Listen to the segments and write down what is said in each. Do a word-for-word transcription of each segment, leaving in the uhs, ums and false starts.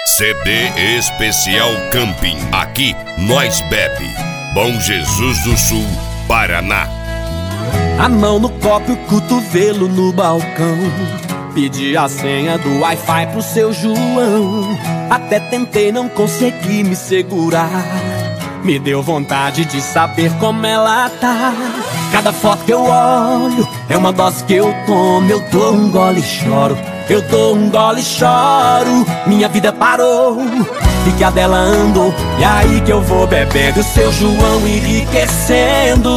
C D especial Camping. Aqui nós bebe. Bom Jesus do Sul, Paraná. A mão no copo e o cotovelo no balcão. Pedi a senha do Wi-Fi pro seu João. Até tentei, não consegui me segurar. Me deu vontade de saber como ela tá. Cada foto que eu olho é uma dose que eu tomo. Eu dou um gole e choro, eu dou um gole e choro. Minha vida parou e que a dela andou. E aí que eu vou bebendo o seu João enriquecendo.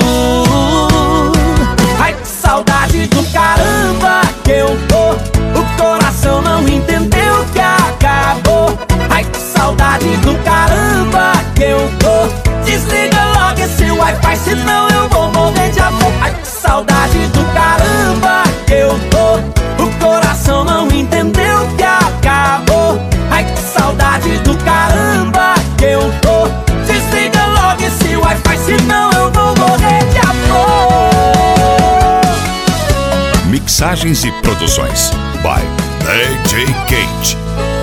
Ai, que saudade do caramba que eu tô. O coração não entendeu que acabou. Ai, que saudade do caramba que eu tô. Desliga logo esse Wi-Fi, senão eu vou morrer de amor. Ai, que saudade do caramba que eu tô. O coração não entendeu que acabou. Ai, que saudade do caramba que eu tô. Desliga logo esse Wi-Fi, senão eu vou morrer de amor. Mixagens e produções by D J Kate.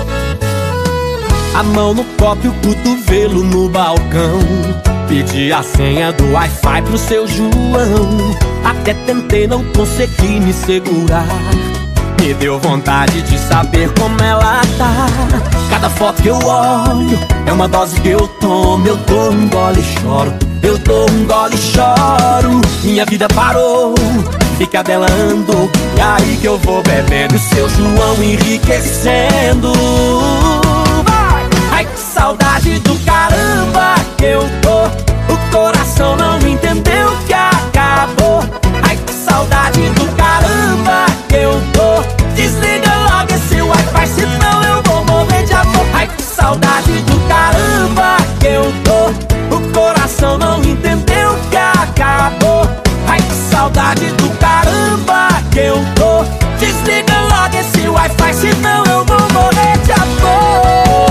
A mão no copo e o cotovelo no balcão. Pedi a senha do Wi-Fi pro seu João. Até tentei, não consegui me segurar. Me deu vontade de saber como ela tá. Cada foto que eu olho é uma dose que eu tomo. Eu dou um gole e choro, eu dou um gole e choro. Minha vida parou e que a dela andou. E aí que eu vou bebendo o seu João enriquecendo. Vai! Ai, que saudade do caramba que eu tô. O coração não entendeu que acabou. Ai, que saudade do caramba que eu tô. Desliga logo esse Wi-Fi, senão eu vou morrer de amor. Ai, que saudade do caramba que eu tô. O coração não entendeu que acabou. Ai, que saudade do caramba que eu tô. Desliga logo esse Wi-Fi, senão eu vou morrer de amor.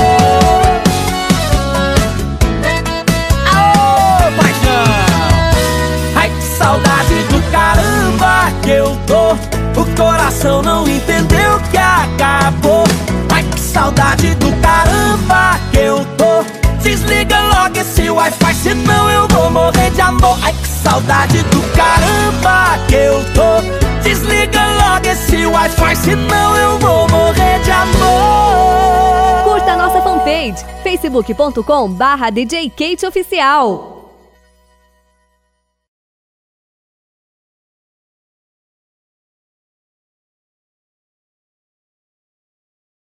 Aô, paixão! Ai, que saudade do caramba que eu tô. O coração não entendeu que acabou. Ai, que saudade do caramba que eu tô. Desliga logo esse Wi-Fi, senão eu vou morrer de amor. Ai, que saudade do caramba que eu tô. Desliga logo esse Wi-Fi, senão eu vou morrer de amor. Curta a nossa fanpage, facebook ponto com barra D J Kate Oficial.